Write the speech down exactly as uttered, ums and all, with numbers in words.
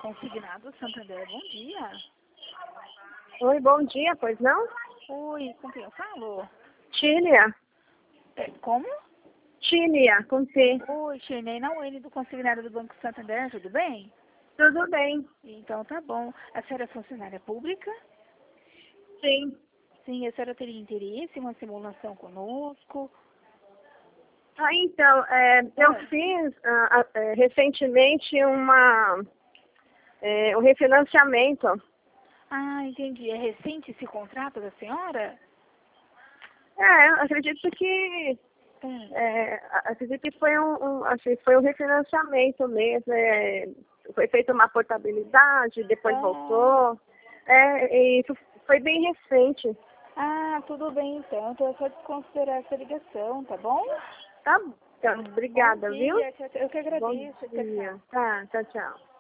Consignado Santander, bom dia. Oi, bom dia, pois não? Oi, com quem eu falo? Tília. É, como? Tília, com T. Oi, Shirley, não, ele do consignado do Banco Santander, tudo bem? Tudo bem. Então tá bom. A senhora é funcionária pública? Sim. Sim, a senhora teria interesse em uma simulação conosco? Ah, então, é, eu Ah. fiz ah, ah, é, recentemente uma, é, um refinanciamento. Ah, entendi. É recente esse contrato da senhora? É, acredito que Hum. é, acredito que foi um, um, assim, foi um refinanciamento mesmo. É, foi feita uma portabilidade, depois Ah. voltou. É, e isso foi bem recente. Ah, tudo bem então. Então é só desconsiderar essa ligação, tá bom? Tá bom. Então, obrigada, Bom viu? dia, tchau, tchau. Eu que Bom agradeço. Tchau, tchau. dia. Tá, tchau, tchau.